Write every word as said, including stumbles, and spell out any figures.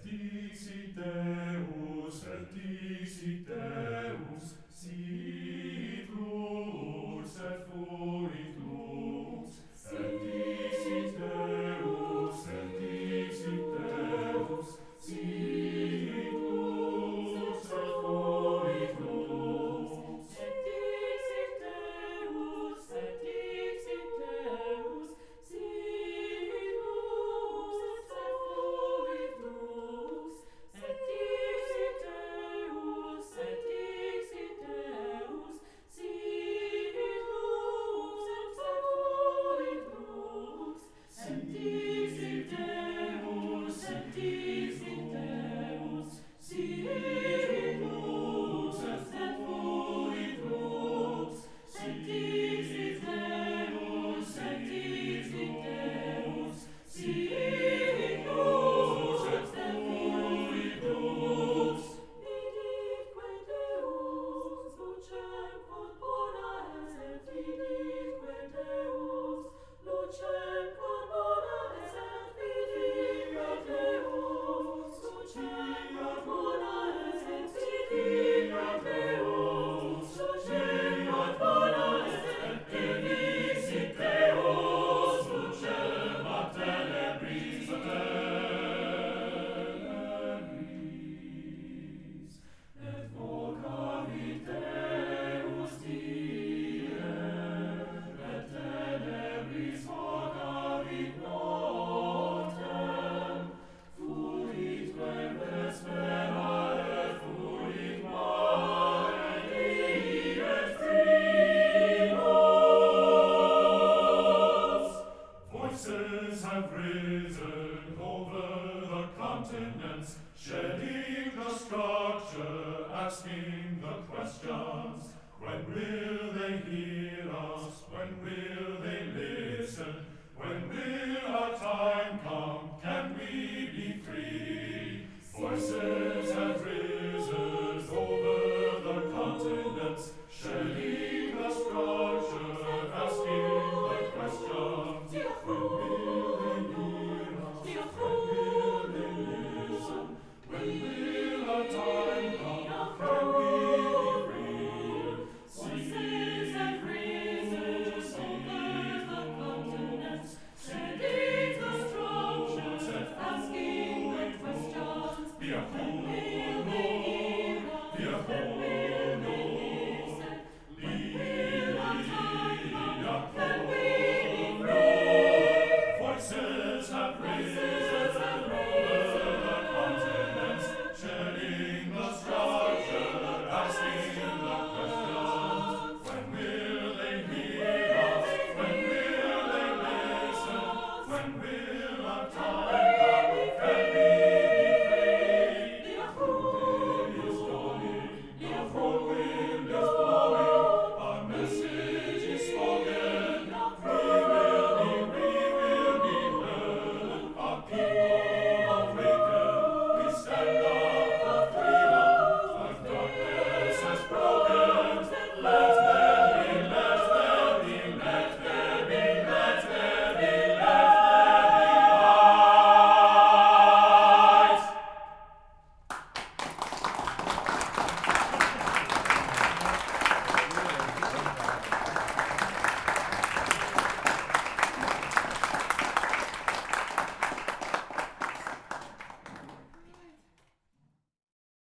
dixit Deus, et dixit Deus, sit lux, et fuit lux, et dixit Deus, et dixit Deus, sit lux, et fuit lux, et dixit Deus, et dixit Deus, sit lux, et fuit lux, et dixit Deus, et dixit Deus, sit lux, et fuit lux, et dixit Deus, et dixit Deus, sit lux, et fuit lux, et dixit Deus, et dixit Deus, sit lux, et fuit lux. Viditque Deus, lucem corpora est, viditque Deus, lucem corpora est, viditque Deus, lucem corpora est, viditque Deus, lucem corpora est, et dixit Deus, lucem a tenebris, a tenebris, et vocavit Deus die, et tenebris vocavit notem, fuitque vespera et fuit mare, et primos. Voices have risen over the continents, shedding the structure, asking the questions. When will they hear us? When will they listen? When will our time come? Can we be free? Voices